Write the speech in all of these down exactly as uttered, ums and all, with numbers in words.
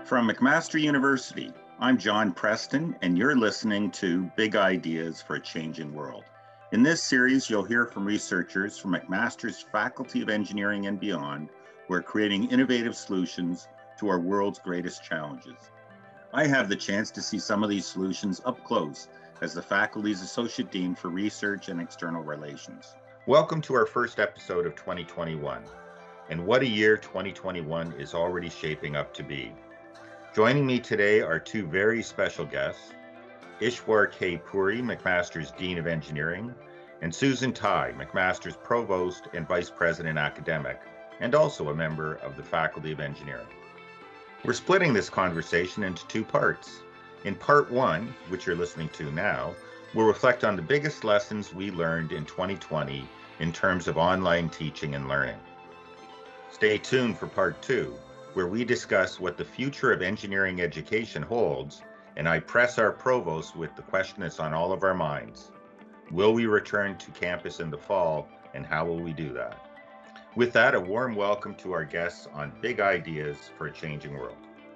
From McMaster University, I'm John Preston, and you're listening to Big Ideas for a Changing World. In this series, you'll hear from researchers from McMaster's Faculty of Engineering and beyond who are creating innovative solutions to our world's greatest challenges. I have the chance to see some of these solutions up close as the faculty's Associate Dean for Research and External Relations. Welcome to our first episode of twenty twenty-one. And what a year twenty twenty-one is already shaping up to be. Joining me today are two very special guests, Ishwar K. Puri, McMaster's Dean of Engineering, and Susan Tai, McMaster's Provost and Vice President Academic, and also a member of the Faculty of Engineering. We're splitting this conversation into two parts. In part one, which you're listening to now, we'll reflect on the biggest lessons we learned in twenty twenty in terms of online teaching and learning. Stay tuned for part two, where we discuss what the future of engineering education holds, and I press our provost with the question that's on all of our minds. Will we return to campus in the fall, and how will we do that? With that, a warm welcome to our guests on Big Ideas for a Changing World.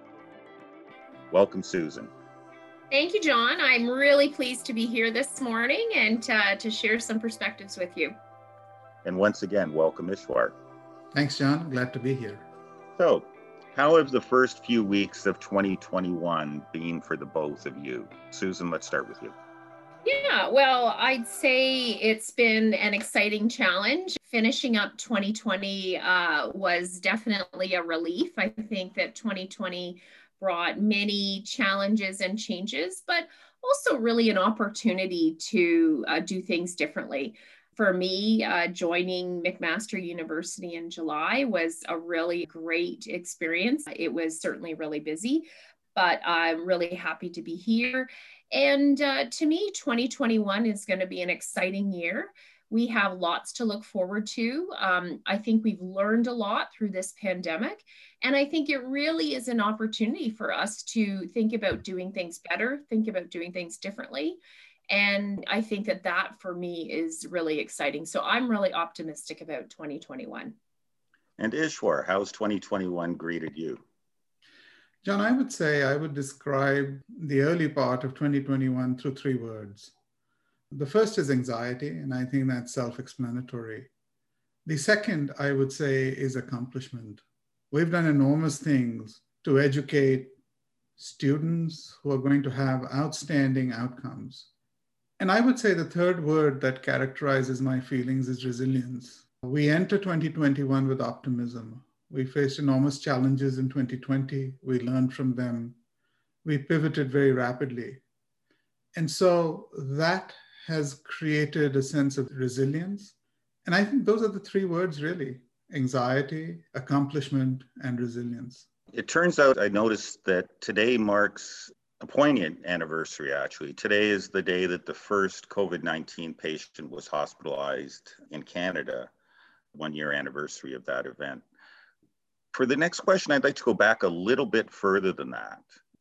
Welcome, Susan. Thank you, John. I'm really pleased to be here this morning and uh, to share some perspectives with you. And once again, welcome, Ishwar. Thanks, John. Glad to be here. So, how have the first few weeks of twenty twenty-one been for the both of you? Susan, let's start with you. Yeah, well, I'd say it's been an exciting challenge. Finishing up twenty twenty uh, was definitely a relief. I think that twenty twenty brought many challenges and changes, but also really an opportunity to uh, do things differently. For me, uh, joining McMaster University in July was a really great experience. It was certainly really busy, but I'm really happy to be here. And uh, to me, twenty twenty-one is going to be an exciting year. We have lots to look forward to. Um, I think we've learned a lot through this pandemic, and I think it really is an opportunity for us to think about doing things better, think about doing things differently. And I think that that for me is really exciting. So I'm really optimistic about twenty twenty-one. And Ishwar, how's twenty twenty-one greeted you? John, I would say I would describe the early part of twenty twenty-one through three words. The first is anxiety, and I think that's self-explanatory. The second, I would say, is accomplishment. We've done enormous things to educate students who are going to have outstanding outcomes. And I would say the third word that characterizes my feelings is resilience. We enter twenty twenty-one with optimism. We faced enormous challenges in twenty twenty. We learned from them. We pivoted very rapidly. And so that has created a sense of resilience. And I think those are the three words really: anxiety, accomplishment, and resilience. It turns out I noticed that today marks a poignant anniversary, actually. Today is the day that the first COVID nineteen patient was hospitalized in Canada, one year anniversary of that event. For the next question, I'd like to go back a little bit further than that,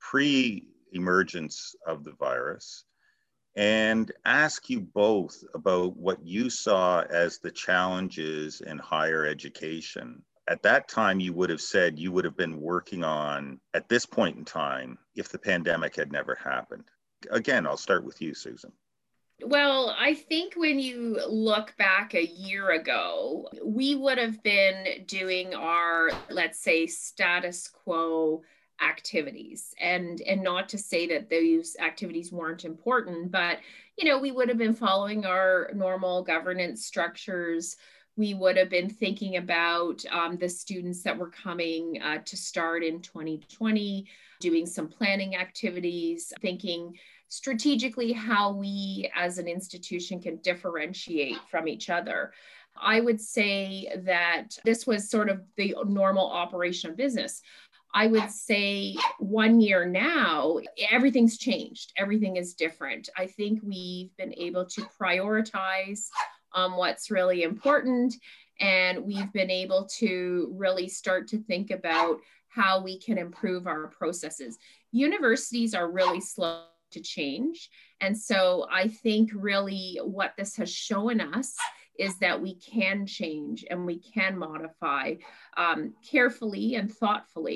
pre-emergence of the virus, and ask you both about what you saw as the challenges in higher education. At that time, you would have said you would have been working on, at this point in time, if the pandemic had never happened. Again, I'll start with you, Susan. Well, I think when you look back a year ago, we would have been doing our, let's say, status quo activities. And, and not to say that those activities weren't important, but, you know, we would have been following our normal governance structures. We would have been thinking about um, the students that were coming uh, to start in twenty twenty, doing some planning activities, thinking strategically how we as an institution can differentiate from each other. I would say that this was sort of the normal operation of business. I would say one year now, everything's changed. Everything is different. I think we've been able to prioritize Um, what's really important. And we've been able to really start to think about how we can improve our processes. Universities are really slow to change. And so I think really what this has shown us is that we can change and we can modify um, carefully and thoughtfully,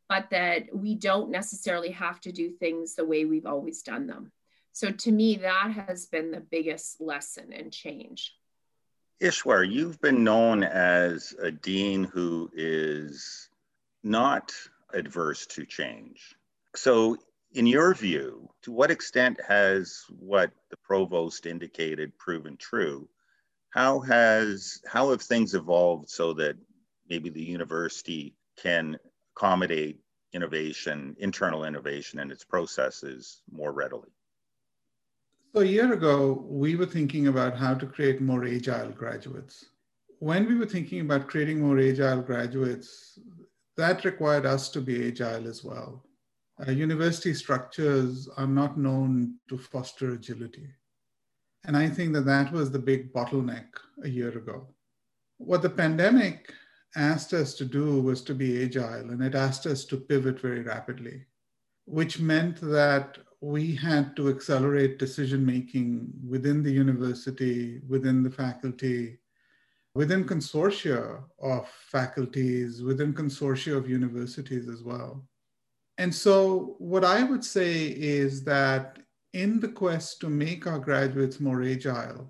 but that we don't necessarily have to do things the way we've always done them. So to me, that has been the biggest lesson and change. Ishwar, you've been known as a dean who is not adverse to change. So in your view, to what extent has what the provost indicated proven true? How has how have things evolved so that maybe the university can accommodate innovation, internal innovation and its processes more readily? So a year ago, we were thinking about how to create more agile graduates. When we were thinking about creating more agile graduates, that required us to be agile as well. Uh, university structures are not known to foster agility. And I think that that was the big bottleneck a year ago. What the pandemic asked us to do was to be agile, and it asked us to pivot very rapidly, which meant that we had to accelerate decision-making within the university, within the faculty, within consortia of faculties, within consortia of universities as well. And so what I would say is that in the quest to make our graduates more agile,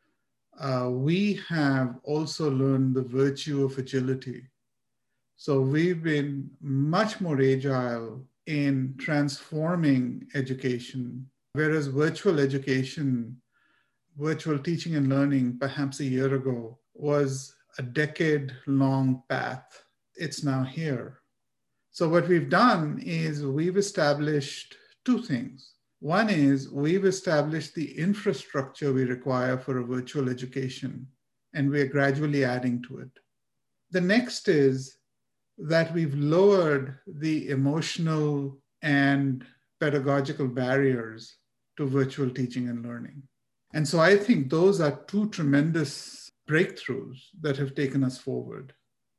uh, we have also learned the virtue of agility. So we've been much more agile in transforming education, whereas virtual education, virtual teaching and learning, perhaps a year ago, was a decade-long path. It's now here. So what we've done is we've established two things. One is we've established the infrastructure we require for a virtual education, and we're gradually adding to it. The next is that we've lowered the emotional and pedagogical barriers to virtual teaching and learning. And so I think those are two tremendous breakthroughs that have taken us forward.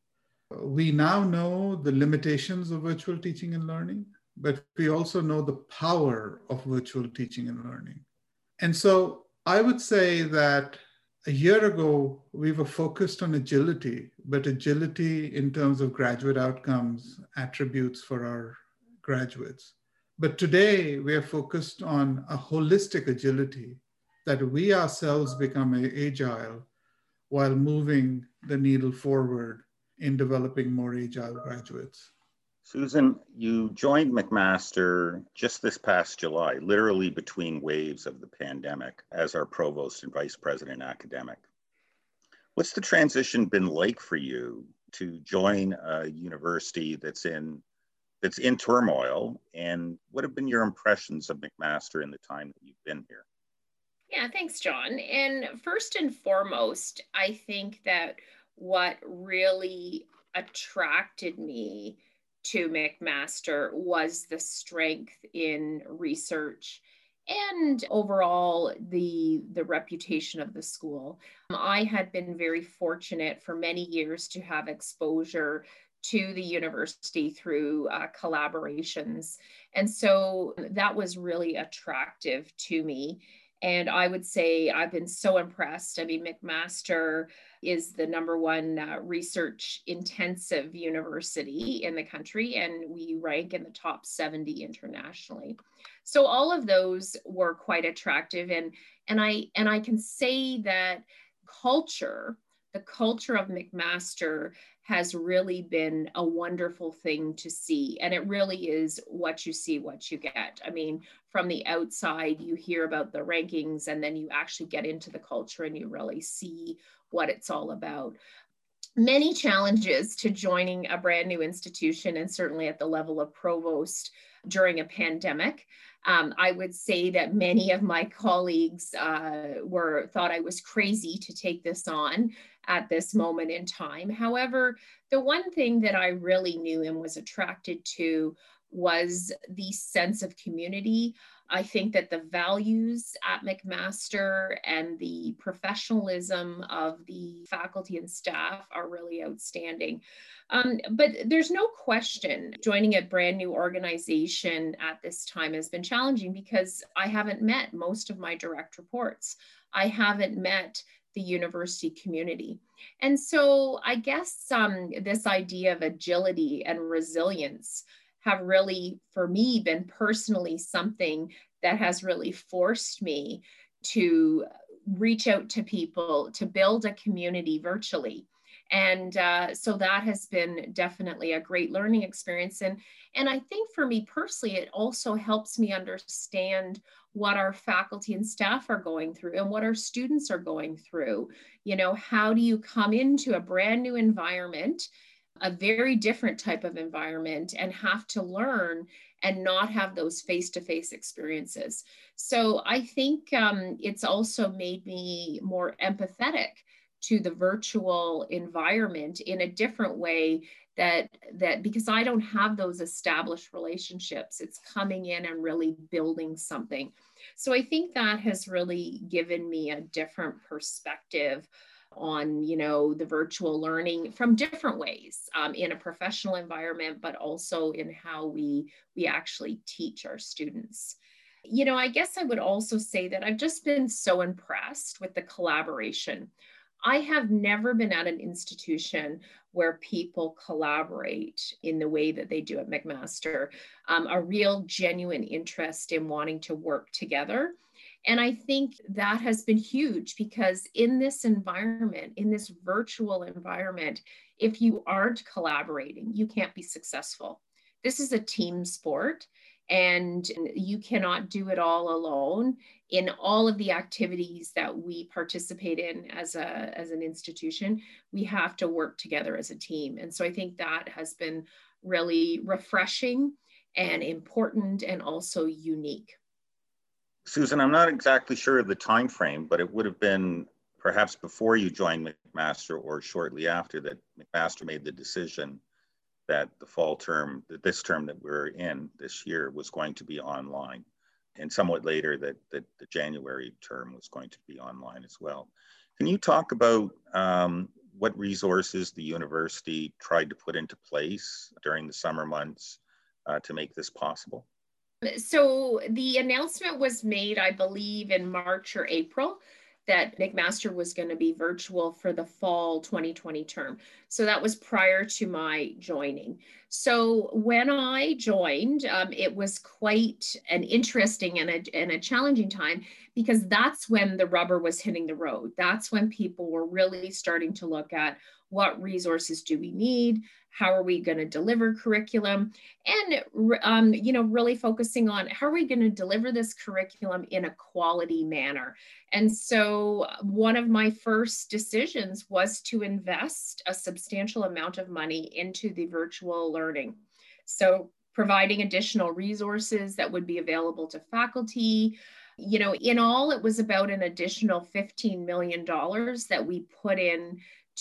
We now know the limitations of virtual teaching and learning, but we also know the power of virtual teaching and learning. And so I would say that a year ago, we were focused on agility, but agility in terms of graduate outcomes, attributes for our graduates. But today, we are focused on a holistic agility, that we ourselves become agile while moving the needle forward in developing more agile graduates. Susan, you joined McMaster just this past July, literally between waves of the pandemic, as our provost and vice president academic. What's the transition been like for you to join a university that's in that's in turmoil, and what have been your impressions of McMaster in the time that you've been here? Yeah, thanks, John. And first and foremost, I think that what really attracted me to McMaster was the strength in research and overall the, the reputation of the school. I had been very fortunate for many years to have exposure to the university through uh, collaborations. And so that was really attractive to me. And I would say I've been so impressed. I mean, McMaster is the number one uh, research intensive university in the country, and we rank in the top seventy internationally. So all of those were quite attractive. And, and, I, and I can say that culture, the culture of McMaster has really been a wonderful thing to see. And it really is what you see, what you get. I mean, from the outside, you hear about the rankings, and then you actually get into the culture and you really see what it's all about. Many challenges to joining a brand new institution, and certainly at the level of provost during a pandemic. Um, I would say that many of my colleagues uh, were thought I was crazy to take this on at this moment in time. However, the one thing that I really knew and was attracted to was the sense of community. I think that the values at McMaster and the professionalism of the faculty and staff are really outstanding. Um, but there's no question joining a brand new organization at this time has been challenging because I haven't met most of my direct reports. I haven't met the university community. And so I guess um, this idea of agility and resilience have really, for me, been personally something that has really forced me to reach out to people, to build a community virtually. And uh, so that has been definitely a great learning experience. And, and I think for me personally, it also helps me understand what our faculty and staff are going through and what our students are going through. You know, how do you come into a brand new environment, a very different type of environment, and have to learn and not have those face-to-face experiences? So I think um, it's also made me more empathetic to the virtual environment in a different way, that that because I don't have those established relationships, it's coming in and really building something. So I think that has really given me a different perspective on, you know, the virtual learning from different ways, um, in a professional environment, but also in how we we actually teach our students. You know, I guess I would also say that I've just been so impressed with the collaboration. I have never been at an institution where people collaborate in the way that they do at McMaster, um, a real genuine interest in wanting to work together. And I think that has been huge, because in this environment, in this virtual environment, if you aren't collaborating, you can't be successful. This is a team sport, and you cannot do it all alone. In all of the activities that we participate in as a as an institution, we have to work together as a team. And so I think that has been really refreshing and important, and also unique. Susan, I'm not exactly sure of the time frame, but it would have been perhaps before you joined McMaster or shortly after that McMaster made the decision that the fall term, that this term that we're in this year, was going to be online, and somewhat later that, that the January term was going to be online as well. Can you talk about um, what resources the university tried to put into place during the summer months uh, to make this possible? So the announcement was made, I believe, in March or April, that McMaster was going to be virtual for the fall twenty twenty term. So that was prior to my joining. So when I joined, um, it was quite an interesting and a, and a challenging time, because that's when the rubber was hitting the road. That's when people were really starting to look at, what resources do we need? How are we going to deliver curriculum? And, um, you know, really focusing on how are we going to deliver this curriculum in a quality manner? And so one of my first decisions was to invest a substantial amount of money into the virtual learning. So providing additional resources that would be available to faculty. You know, in all, it was about an additional fifteen million dollars that we put in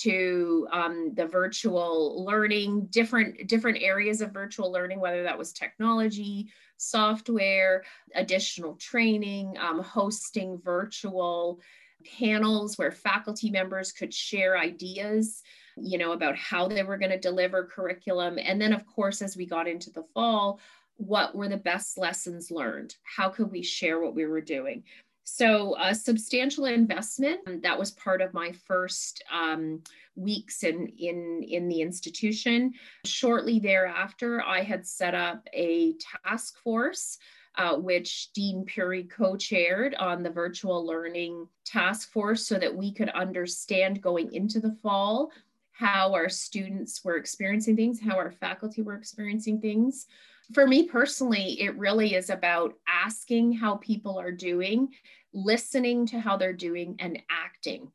to um, the virtual learning, different, different areas of virtual learning, whether that was technology, software, additional training, um, hosting virtual panels where faculty members could share ideas, you know, about how they were going to deliver curriculum. And then, of course, as we got into the fall, what were the best lessons learned? How could we share what we were doing? So a substantial investment, that was part of my first um, weeks in, in, in the institution. Shortly thereafter, I had set up a task force, uh, which Dean Puri co-chaired, on the virtual learning task force, so that we could understand going into the fall how our students were experiencing things, how our faculty were experiencing things. For me personally, it really is about asking how people are doing, listening to how they're doing, and acting.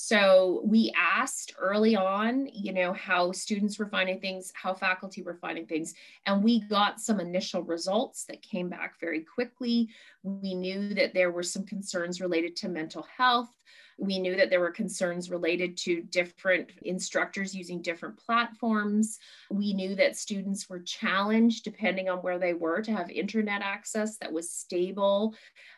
So we asked early on, you know, how students were finding things, how faculty were finding things, and we got some initial results that came back very quickly. We knew that there were some concerns related to mental health. We knew that there were concerns related to different instructors using different platforms. We knew that students were challenged, depending on where they were, to have internet access that was stable.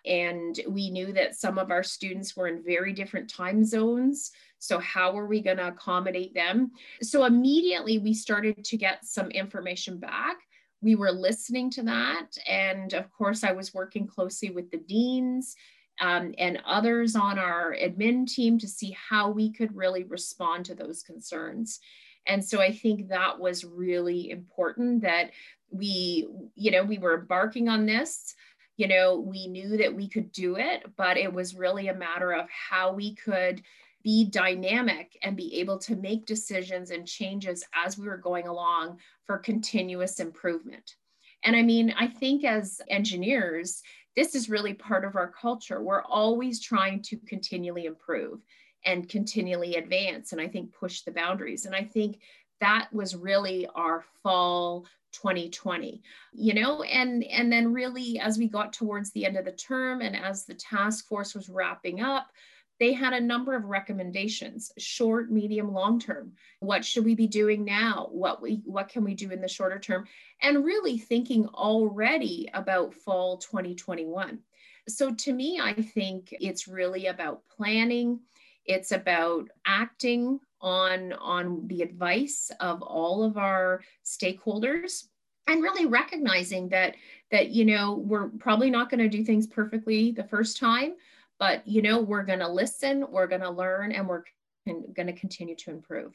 And we knew that some of our students were in very different time zones. So how are we going to accommodate them? So immediately we started to get some information back. We were listening to that. And of course, I was working closely with the deans Um, and others on our admin team to see how we could really respond to those concerns. And so I think that was really important, that we, you know, we were embarking on this. You know, we knew that we could do it, but it was really a matter of how we could be dynamic and be able to make decisions and changes as we were going along for continuous improvement. And I mean, I think as engineers, this is really part of our culture. We're always trying to continually improve and continually advance, and I think push the boundaries. And I think that was really our fall twenty twenty, you know, and, and then really as we got towards the end of the term and as the task force was wrapping up, they had a number of recommendations, short, medium, long term. What should we be doing now? What we what can we do in the shorter term? And really thinking already about fall twenty twenty-one. So to me, I think it's really about planning. It's about acting on, on the advice of all of our stakeholders, and really recognizing that, that, you know, we're probably not going to do things perfectly the first time, but, you know, we're going to listen, we're going to learn, and we're going to continue to improve.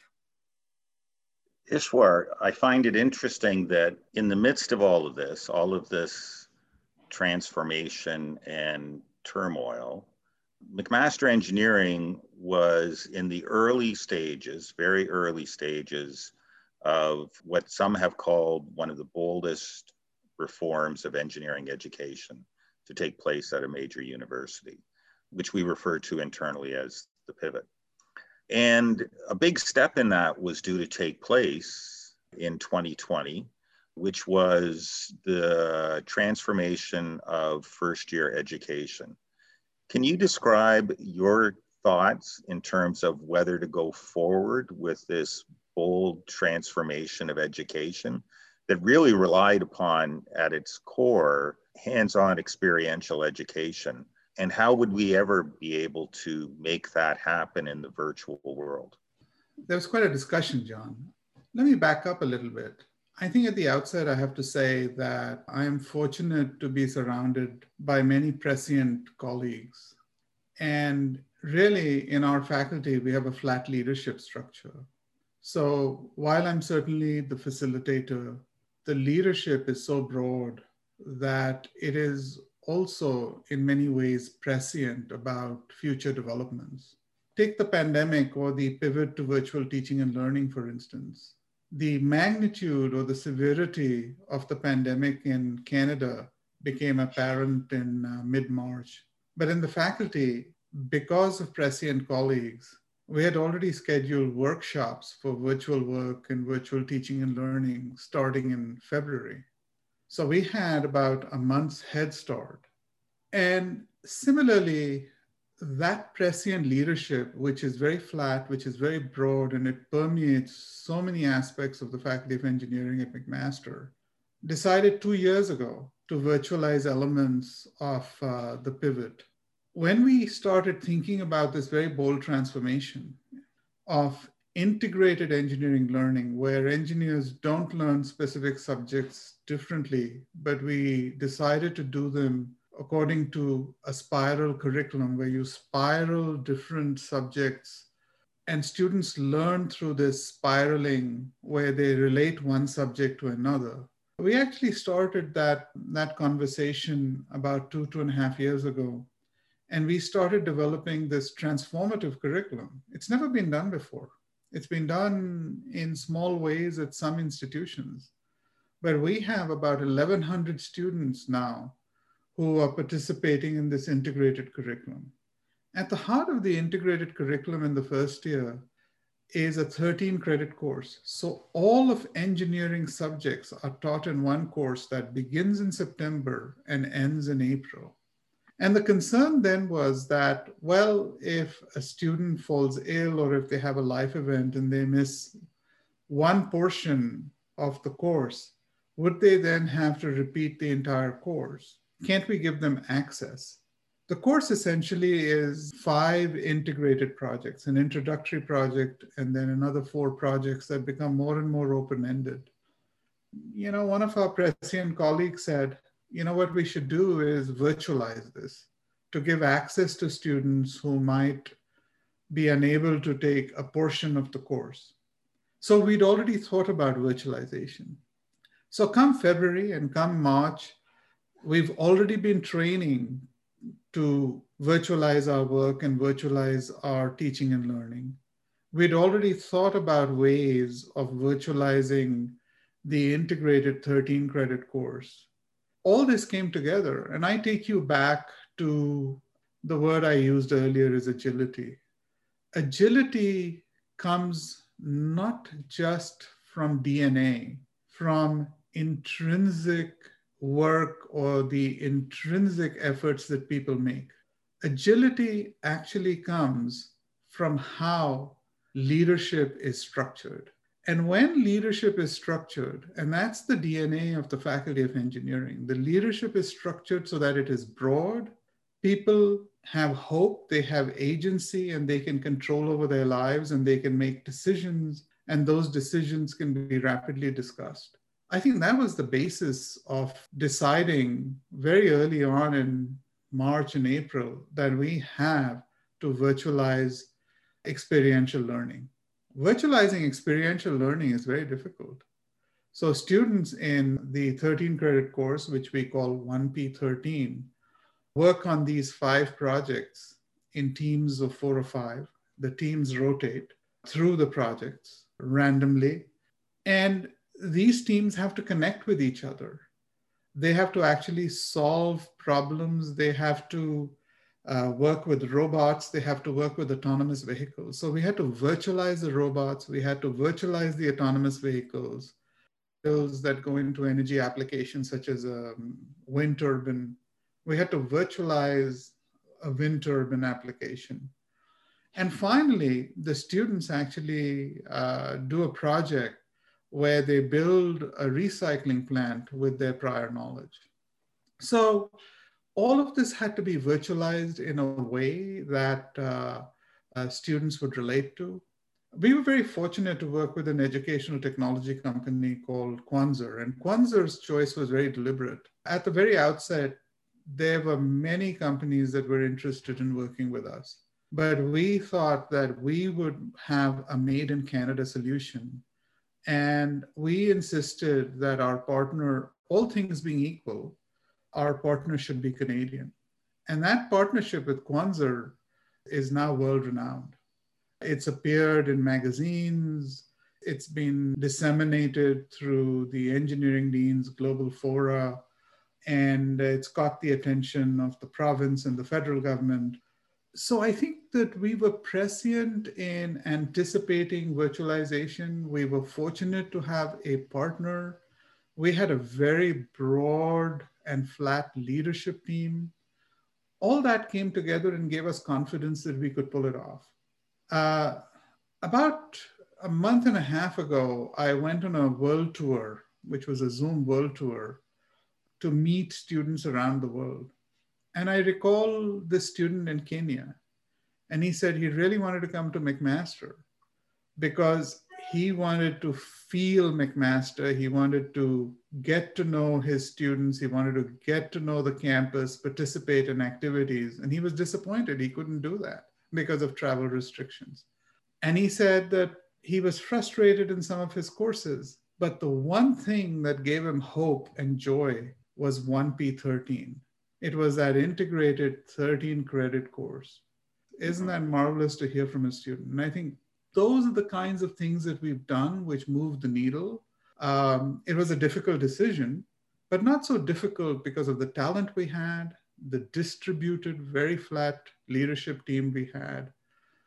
Ishwar, I find it interesting that in the midst of all of this, all of this transformation and turmoil, McMaster Engineering was in the early stages, very early stages of what some have called one of the boldest reforms of engineering education to take place at a major university, which we refer to internally as the pivot. And a big step in that was due to take place in twenty twenty, which was the transformation of first year education. Can you describe your thoughts in terms of whether to go forward with this bold transformation of education that really relied upon, at its core, hands-on experiential education? And how would we ever be able to make that happen in the virtual world? There was quite a discussion, John. Let me back up a little bit. I think at the outset, I have to say that I am fortunate to be surrounded by many prescient colleagues. And really, in our faculty, we have a flat leadership structure. So while I'm certainly the facilitator, the leadership is so broad that it is also in many ways prescient about future developments. Take the pandemic or the pivot to virtual teaching and learning, for instance. The magnitude or the severity of the pandemic in Canada became apparent in uh, mid-March. But in the faculty, because of prescient colleagues, we had already scheduled workshops for virtual work and virtual teaching and learning starting in February. So we had about a month's head start. And similarly, that prescient leadership, which is very flat, which is very broad, and it permeates so many aspects of the Faculty of Engineering at McMaster, decided two years ago to virtualize elements of uh, the pivot. When we started thinking about this very bold transformation of integrated engineering learning, where engineers don't learn specific subjects differently, but we decided to do them according to a spiral curriculum where you spiral different subjects and students learn through this spiraling where they relate one subject to another. We actually started that, that conversation about two, two and a half years ago. And we started developing this transformative curriculum. It's never been done before. It's been done in small ways at some institutions. But we have about eleven hundred students now who are participating in this integrated curriculum. At the heart of the integrated curriculum in the first year is a thirteen credit course. So all of engineering subjects are taught in one course that begins in September and ends in April. And the concern then was that, well, if a student falls ill or if they have a life event and they miss one portion of the course, would they then have to repeat the entire course? Can't we give them access? The course essentially is five integrated projects, an introductory project, and then another four projects that become more and more open-ended. You know, one of our prescient colleagues said, you know, what we should do is virtualize this to give access to students who might be unable to take a portion of the course. So we'd already thought about virtualization. So come February and come March, we've already been training to virtualize our work and virtualize our teaching and learning. We'd already thought about ways of virtualizing the integrated thirteen credit course. All this came together, and I take you back to the word I used earlier is agility. Agility comes not just from D N A, from intrinsic work or the intrinsic efforts that people make. Agility actually comes from how leadership is structured. And when leadership is structured, and that's the D N A of the Faculty of Engineering, the leadership is structured so that it is broad. People have hope, they have agency, and they can control over their lives, and they can make decisions, and those decisions can be rapidly discussed. I think that was the basis of deciding very early on in March and April that we have to virtualize experiential learning. Virtualizing experiential learning is very difficult. So students in the thirteen credit course, which we call one P thirteen, work on these five projects in teams of four or five. The teams rotate through the projects randomly. And these teams have to connect with each other. They have to actually solve problems. They have to uh, work with robots. They have to work with autonomous vehicles. So we had to virtualize the robots. We had to virtualize the autonomous vehicles, those that go into energy applications such as a wind turbine. We had to virtualize a wind turbine application. And finally, the students actually uh, do a project where they build a recycling plant with their prior knowledge. So all of this had to be virtualized in a way that uh, uh, students would relate to. We were very fortunate to work with an educational technology company called Quanzur, and Quanzur's choice was very deliberate. At the very outset, there were many companies that were interested in working with us, but we thought that we would have a made in Canada solution. And we insisted that our partner, all things being equal, our partner should be Canadian. And that partnership with Quanzur is now world-renowned. It's appeared in magazines. It's been disseminated through the Engineering Dean's Global Fora, and it's caught the attention of the province and the federal government. So I think that we were prescient in anticipating virtualization. We were fortunate to have a partner. We had a very broad and flat leadership team. All that came together and gave us confidence that we could pull it off. Uh, about a month and a half ago, I went on a world tour, which was a Zoom world tour, to meet students around the world. And I recall this student in Kenya, and he said he really wanted to come to McMaster because he wanted to feel McMaster. He wanted to get to know his students. He wanted to get to know the campus, participate in activities. And he was disappointed he couldn't do that because of travel restrictions. And he said that he was frustrated in some of his courses, but the one thing that gave him hope and joy was one P thirteen. It was that integrated thirteen credit course. Isn't that marvelous to hear from a student? And I think those are the kinds of things that we've done which moved the needle. Um, it was a difficult decision, but not so difficult because of the talent we had, the distributed, very flat leadership team we had,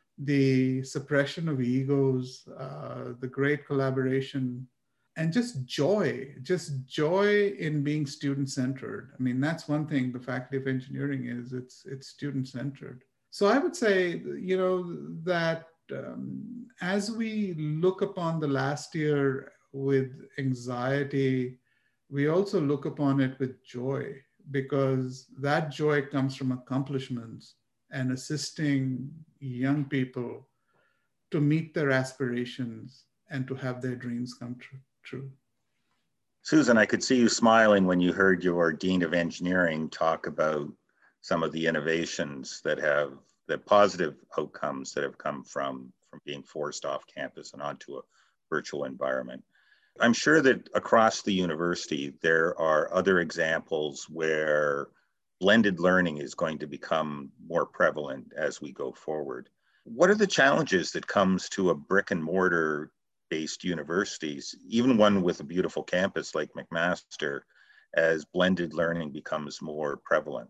the suppression of egos, uh, the great collaboration, and just joy, just joy in being student-centered. I mean, that's one thing the Faculty of Engineering is, it's, it's student-centered. So I would say, you know, that um, as we look upon the last year with anxiety, we also look upon it with joy, because that joy comes from accomplishments and assisting young people to meet their aspirations and to have their dreams come true. True. Susan, I could see you smiling when you heard your Dean of Engineering talk about some of the innovations that have, the positive outcomes that have come from, from being forced off campus and onto a virtual environment. I'm sure that across the university, there are other examples where blended learning is going to become more prevalent as we go forward. What are the challenges that comes to a brick and mortar based universities, even one with a beautiful campus like McMaster, as blended learning becomes more prevalent?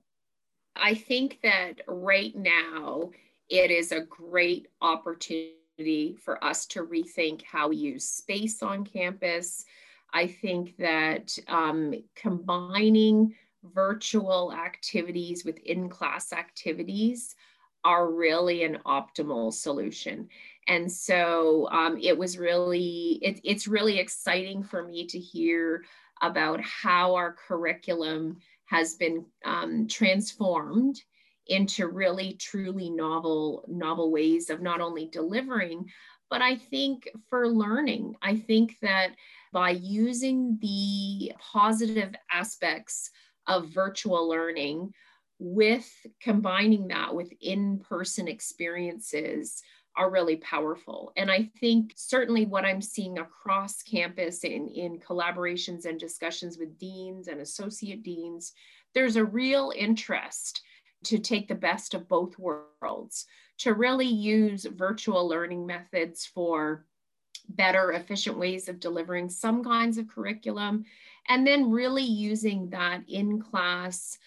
I think that right now it is a great opportunity for us to rethink how we use space on campus. I think that um, combining virtual activities with in-class activities are really an optimal solution. And so um, it was really, it, it's really exciting for me to hear about how our curriculum has been um, transformed into really truly novel, novel ways of not only delivering, but I think for learning. I think that by using the positive aspects of virtual learning with combining that with in-person experiences are really powerful. And I think certainly what I'm seeing across campus in, in collaborations and discussions with deans and associate deans, there's a real interest to take the best of both worlds, to really use virtual learning methods for better, efficient ways of delivering some kinds of curriculum, and then really using that in-class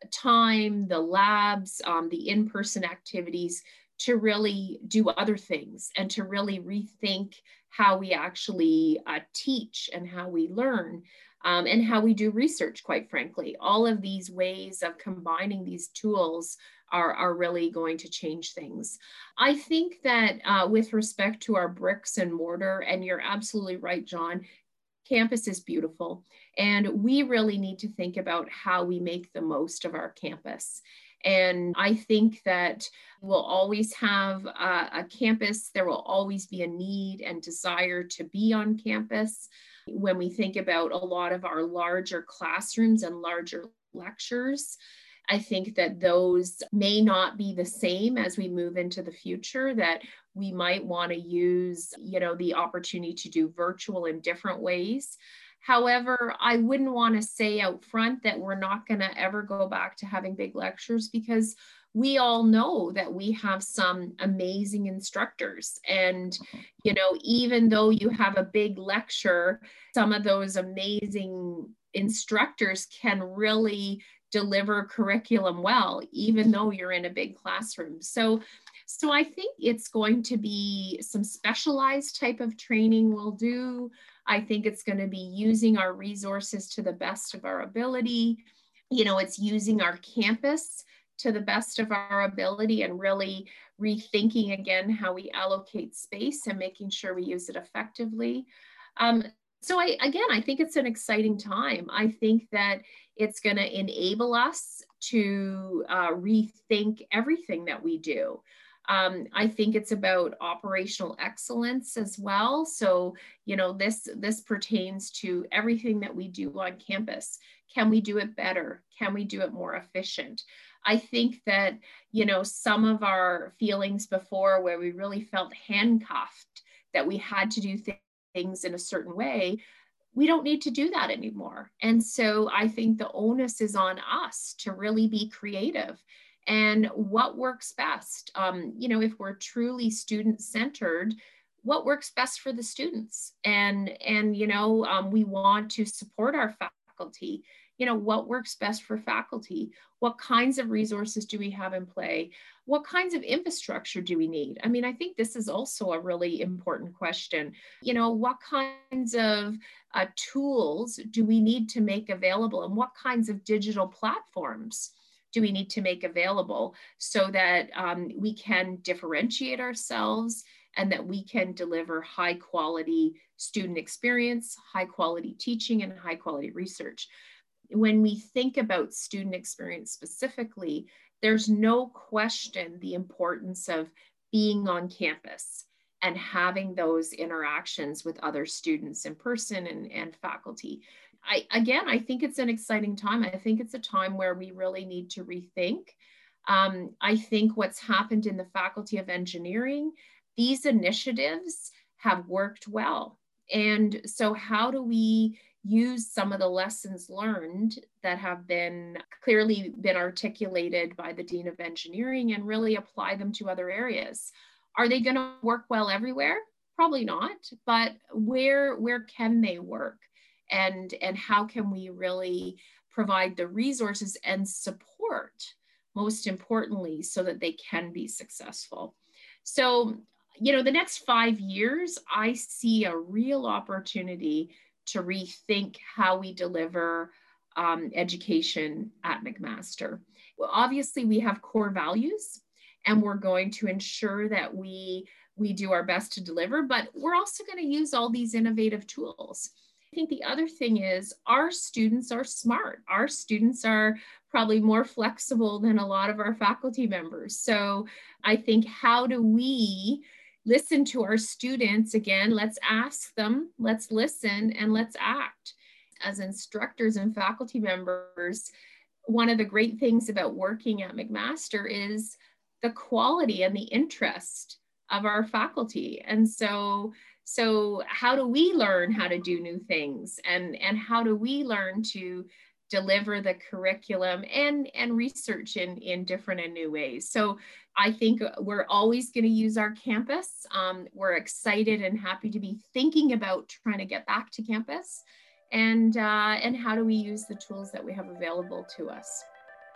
time, the labs, um, the in-person activities to really do other things and to really rethink how we actually uh, teach and how we learn um, and how we do research, quite frankly. All of these ways of combining these tools are, are really going to change things. I think that uh, with respect to our bricks and mortar, and you're absolutely right, John, campus is beautiful. And we really need to think about how we make the most of our campus. And I think that we'll always have a, a campus. There will always be a need and desire to be on campus. When we think about a lot of our larger classrooms and larger lectures, I think that those may not be the same as we move into the future, that we might want to use, you know, the opportunity to do virtual in different ways. However, I wouldn't want to say out front that we're not going to ever go back to having big lectures, because we all know that we have some amazing instructors. And, you know, even though you have a big lecture, some of those amazing instructors can really deliver curriculum well, even though you're in a big classroom. So, so I think it's going to be some specialized type of training we'll do. I think it's going to be using our resources to the best of our ability. You know, it's using our campus to the best of our ability and really rethinking again how we allocate space and making sure we use it effectively. Um, so I, again, I think it's an exciting time. I think that it's going to enable us to uh, rethink everything that we do. Um, I think it's about operational excellence as well. So, you know, this, this pertains to everything that we do on campus. Can we do it better? Can we do it more efficient? I think that, you know, some of our feelings before where we really felt handcuffed, that we had to do th- things in a certain way, we don't need to do that anymore. And so I think the onus is on us to really be creative and what works best. Um, you know, if we're truly student-centered, what works best for the students? And, and you know, um, we want to support our faculty. You know, what works best for faculty? What kinds of resources do we have in play? What kinds of infrastructure do we need? I mean, I think this is also a really important question. You know, what kinds of uh, tools do we need to make available, and what kinds of digital platforms do we need to make available so that um, we can differentiate ourselves and that we can deliver high quality student experience, high quality teaching, and high quality research. When we think about student experience specifically, there's no question the importance of being on campus and having those interactions with other students in person and, and faculty. I, again, I think it's an exciting time. I think it's a time where we really need to rethink. Um, I think what's happened in the Faculty of Engineering, these initiatives have worked well. And so how do we use some of the lessons learned that have been clearly been articulated by the Dean of Engineering and really apply them to other areas? Are they going to work well everywhere? Probably not, but where where can they work? And, and how can we really provide the resources and support, most importantly, so that they can be successful? So, you know, the next five years, I see a real opportunity to rethink how we deliver um, education at McMaster. Well, obviously, we have core values, and we're going to ensure that we, we do our best to deliver, but we're also going to use all these innovative tools. I think the other thing is our students are smart. Our students are probably more flexible than a lot of our faculty members. So I think, how do we listen to our students? Again, let's ask them, let's listen, and let's act. As instructors and faculty members, one of the great things about working at McMaster is the quality and the interest of our faculty. And so, so how do we learn how to do new things? And, and how do we learn to deliver the curriculum and, and research in, in different and new ways? So I think we're always going to use our campus. Um, we're excited and happy to be thinking about trying to get back to campus. And, uh, and how do we use the tools that we have available to us?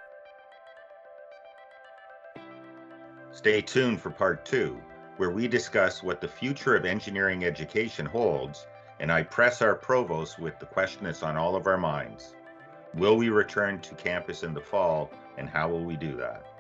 Stay tuned for part two, where we discuss what the future of engineering education holds, and I press our provost with the question that's on all of our minds. Will we return to campus in the fall, and how will we do that?